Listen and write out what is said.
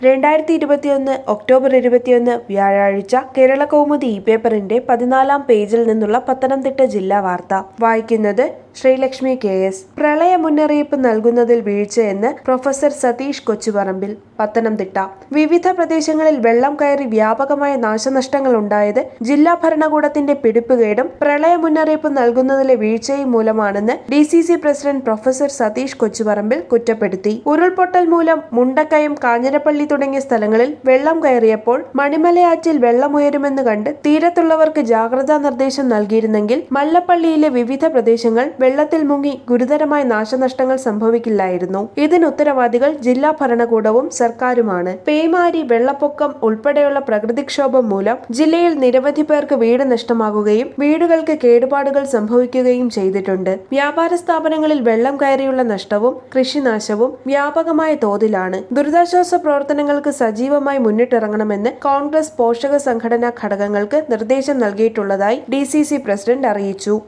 2021 October 21 വ്യാഴാഴ്ച കേരളകൗമുദി പേപ്പറിന്റെ 14-ാം പേജിൽ നിന്നുള്ള പത്തനംതിട്ട ജില്ലാ വാർത്ത വായിക്കുന്നത് ശ്രീലക്ഷ്മി KS. പ്രളയ മുന്നറിയിപ്പ് നൽകുന്നതിൽ വീഴ്ചയെന്ന് പ്രൊഫസർ സതീഷ് കൊച്ചുപറമ്പിൽ. പത്തനംതിട്ട വിവിധ പ്രദേശങ്ങളിൽ വെള്ളം കയറി വ്യാപകമായ നാശനഷ്ടങ്ങൾ ഉണ്ടായത് ജില്ലാ ഭരണകൂടത്തിന്റെ പിടിപ്പുകേടും പ്രളയ മുന്നറിയിപ്പ് നൽകുന്നതിലെ വീഴ്ചയും മൂലമാണെന്ന് DCC president professor Satheesh Kochuparambil കുറ്റപ്പെടുത്തി. ഉരുൾപൊട്ടൽ മൂലം മുണ്ടക്കയം, കാഞ്ഞിരപ്പള്ളി തുടങ്ങിയ സ്ഥലങ്ങളിൽ വെള്ളം കയറിയപ്പോൾ മണിമലയാറ്റിൽ വെള്ളമുയരുമെന്ന് കണ്ട് തീരത്തുള്ളവർക്ക് ജാഗ്രതാ നിർദ്ദേശം നൽകിയിരുന്നെങ്കിൽ മല്ലപ്പള്ളിയിലെ വിവിധ പ്രദേശങ്ങൾ വെള്ളത്തിൽ മുങ്ങി ഗുരുതരമായ നാശനഷ്ടങ്ങൾ സംഭവിക്കില്ലായിരുന്നു. ഇതിന് ഉത്തരവാദികൾ ജില്ലാ ഭരണകൂടവും സർക്കാരുമാണ്. പേമാരി, വെള്ളപ്പൊക്കം ഉൾപ്പെടെയുള്ള പ്രകൃതിക്ഷോഭം മൂലം ജില്ലയിൽ നിരവധി പേർക്ക് വീട് നഷ്ടമാകുകയും വീടുകൾക്ക് കേടുപാടുകൾ സംഭവിക്കുകയും ചെയ്തിട്ടുണ്ട്. വ്യാപാര സ്ഥാപനങ്ങളിൽ വെള്ളം കയറിയുള്ള നഷ്ടവും കൃഷിനാശവും വ്യാപകമായ തോതിലാണ്. ദുരിതാശ്വാസ പ്രവർത്തനങ്ങൾക്ക് സജീവമായി മുന്നിട്ടിറങ്ങണമെന്ന് കോൺഗ്രസ് പോഷക സംഘടനാ ഘടകങ്ങൾക്ക് നിർദ്ദേശം നൽകിയിട്ടുള്ളതായി DCC പ്രസിഡന്റ് അറിയിച്ചു.